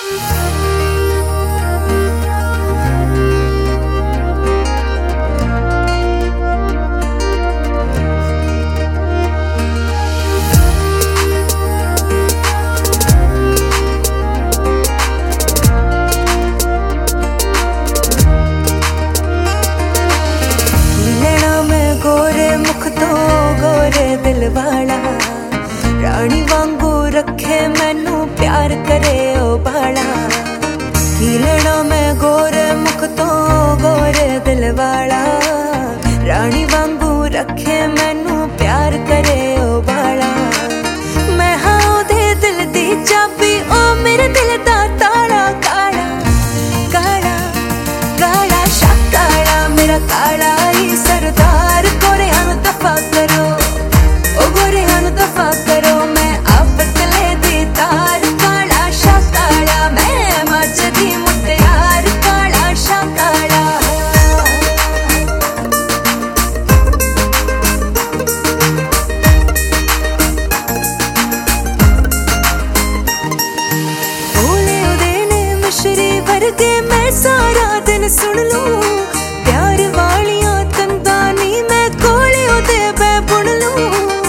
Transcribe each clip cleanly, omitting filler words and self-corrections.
वाला रानी वांगू रखे मैनू प्यार करे ओ बाला की लेना मैं गोरे मुख तो गोरे दिल वाला रानी वांगू रखे मैनू प्यार करे ओ बाला मैं हाँ ओदे दिल दी चाबी ओ मेरे दिल दा ताला काला काला काला शाकाला मेरा काला ही सरदार गोरे हन दफा करो दफा करो मैं अब तले दी तार काला शाकाला मैं मजदी मुटियार काला शाकाला बोले उदे ने मिश्री वर्गे मैं सारा दिन सुन लूं प्यार वालियां तंदा नी मैं कोले उदे बै बुन लूं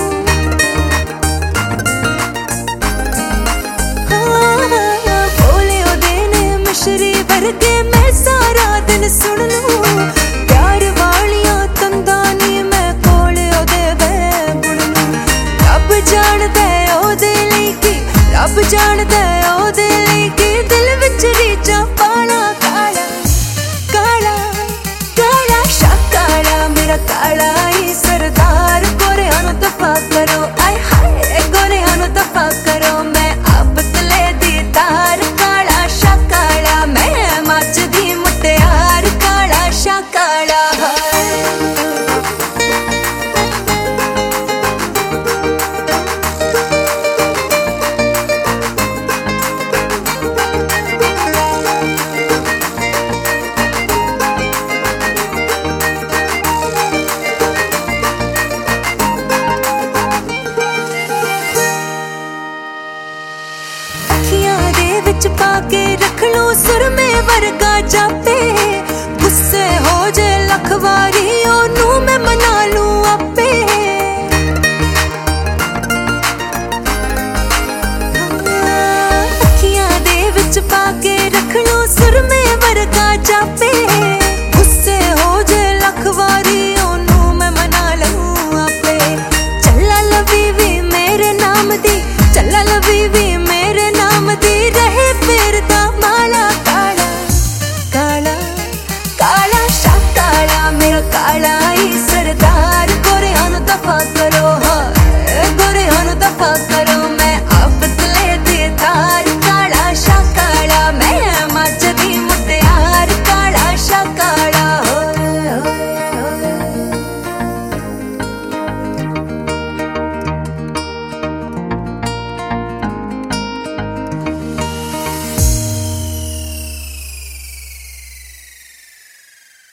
के मैं सारा दिन सुन लूं प्यार वालियां तंदा नी मैं कोल ओदे बै बुन लूं रब जानदा ओदे लई की रब जानदा ओदे लई की दिल विच रीचा पाला काला काला काला शाकाला मेरा काला ही सरदार गोरे हन दफा करो आय हाय गोरे हन दफा करो मैं अब तले दी तार काला शाकाला मैं मजदी मुटियार काला शाकाला अखियां दे विच पाके रख लो सुरमे वर्गा जापे गुस्से हो जे लख वारी ओनू मैं मना लूं आपे अखियां दे विच पाके रख लो सुरमे वर्गा जापे